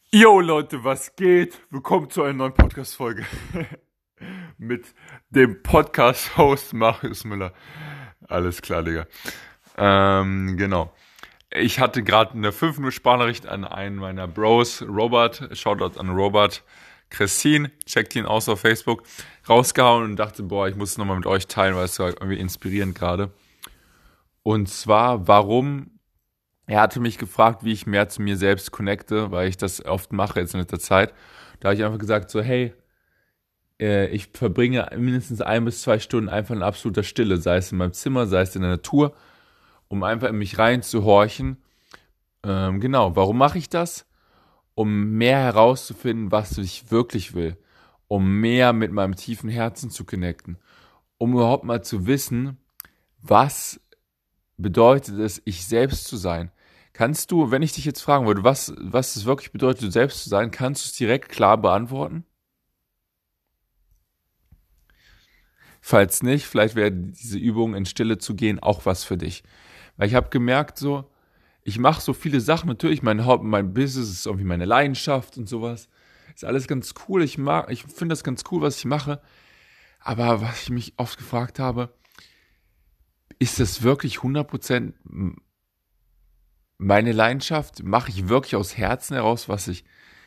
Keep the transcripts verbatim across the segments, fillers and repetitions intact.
Yo Leute, was geht? Willkommen zu einer neuen Podcast-Folge mit dem Podcast-Host Marius Müller. Alles klar, Digga. Ähm, genau. Ich hatte gerade eine fünf Minuten Sprachnachricht an einen meiner Bros, Robert, Shoutout an Robert Christine, checkt ihn aus auf Facebook, rausgehauen und dachte, boah, ich muss es nochmal mit euch teilen, weil es war irgendwie inspirierend gerade. Und zwar, warum... Er hatte mich gefragt, wie ich mehr zu mir selbst connecte, weil ich das oft mache jetzt in letzter Zeit. Da habe ich einfach gesagt so, hey, äh, ich verbringe mindestens ein bis zwei Stunden einfach in absoluter Stille, sei es in meinem Zimmer, sei es in der Natur, um einfach in mich reinzuhorchen. Ähm, genau, warum mache ich das? Um mehr herauszufinden, was ich wirklich will. Um mehr mit meinem tiefen Herzen zu connecten. Um überhaupt mal zu wissen, was bedeutet es, ich selbst zu sein. Kannst du, wenn ich dich jetzt fragen würde, was, was es wirklich bedeutet, du selbst zu sein, kannst du es direkt klar beantworten? Falls nicht, vielleicht wäre diese Übung in Stille zu gehen auch was für dich. Weil ich habe gemerkt so, ich mache so viele Sachen, natürlich mein Haupt, mein Business ist irgendwie meine Leidenschaft und sowas. Ist alles ganz cool, ich mag, ich finde das ganz cool, was ich mache. Aber was ich mich oft gefragt habe, ist das wirklich hundert Prozent meine Leidenschaft? Mache ich wirklich aus Herzen heraus, was ich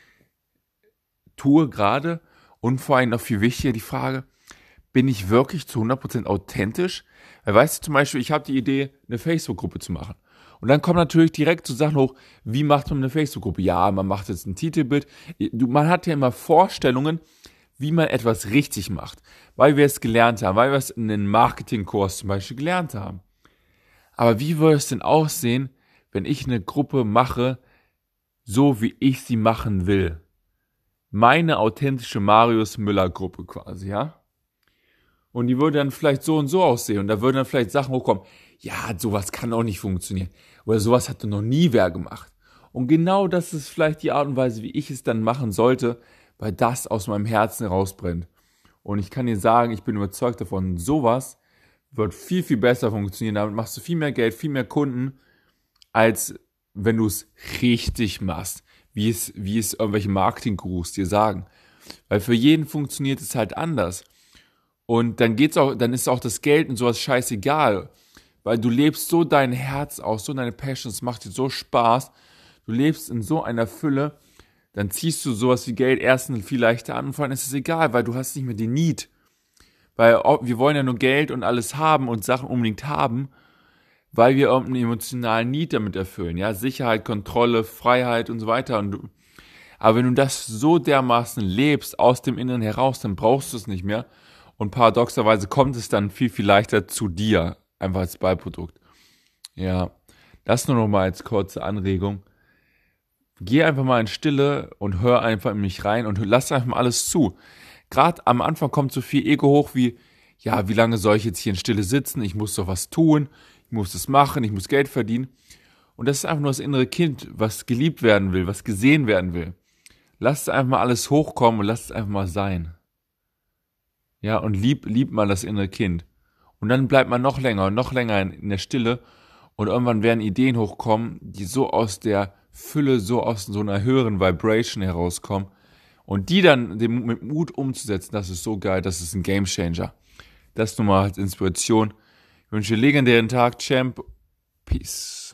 tue gerade? Und vor allem noch viel wichtiger die Frage, bin ich wirklich zu hundert Prozent authentisch? Weil weißt du zum Beispiel, ich habe die Idee, eine Facebook-Gruppe zu machen. Und dann kommen natürlich direkt so Sachen hoch, wie macht man eine Facebook-Gruppe? Ja, man macht jetzt ein Titelbild. Du, man hat ja immer Vorstellungen, wie man etwas richtig macht. Weil wir es gelernt haben, weil wir es in einem Marketingkurs zum Beispiel gelernt haben. Aber wie würde es denn aussehen, wenn ich eine Gruppe mache, so wie ich sie machen will? Meine authentische Marius Müller Gruppe quasi, ja? Und die würde dann vielleicht so und so aussehen. Und da würden dann vielleicht Sachen hochkommen. Ja, sowas kann auch nicht funktionieren. Oder sowas hat noch nie wer gemacht. Und genau das ist vielleicht die Art und Weise, wie ich es dann machen sollte, weil das aus meinem Herzen rausbrennt. Und ich kann dir sagen, ich bin überzeugt davon, sowas wird viel, viel besser funktionieren. Damit machst du viel mehr Geld, viel mehr Kunden, als wenn du es richtig machst, wie es, wie es irgendwelche Marketing-Gurus dir sagen. Weil für jeden funktioniert es halt anders. Und dann geht's auch, dann ist auch das Geld und sowas scheißegal. Weil du lebst so dein Herz aus, so deine Passion, es macht dir so Spaß. Du lebst in so einer Fülle, dann ziehst du sowas wie Geld erstens viel leichter an und vor allem ist es egal, weil du hast nicht mehr den Need. Weil wir wollen ja nur Geld und alles haben und Sachen unbedingt haben, weil wir irgendeinen emotionalen Need damit erfüllen. Ja, Sicherheit, Kontrolle, Freiheit und so weiter. Und du, aber wenn du das so dermaßen lebst, aus dem Inneren heraus, dann brauchst du es nicht mehr. Und paradoxerweise kommt es dann viel, viel leichter zu dir, einfach als Beiprodukt. Ja, das nur noch mal als kurze Anregung. Geh einfach mal in Stille und hör einfach in mich rein und lass einfach mal alles zu. Gerade am Anfang kommt so viel Ego hoch wie, ja, wie lange soll ich jetzt hier in Stille sitzen? Ich muss doch was tun, ich muss das machen, ich muss Geld verdienen. Und das ist einfach nur das innere Kind, was geliebt werden will, was gesehen werden will. Lass es einfach mal alles hochkommen und lass es einfach mal sein. Ja, und lieb, lieb mal das innere Kind. Und dann bleibt man noch länger und noch länger in, in der Stille und irgendwann werden Ideen hochkommen, die so aus der Fülle, so aus so einer höheren Vibration herauskommen. Und die dann mit Mut umzusetzen, das ist so geil, das ist ein Gamechanger. Das nur mal als Inspiration. Ich wünsche dir einen legendären Tag, Champ. Peace.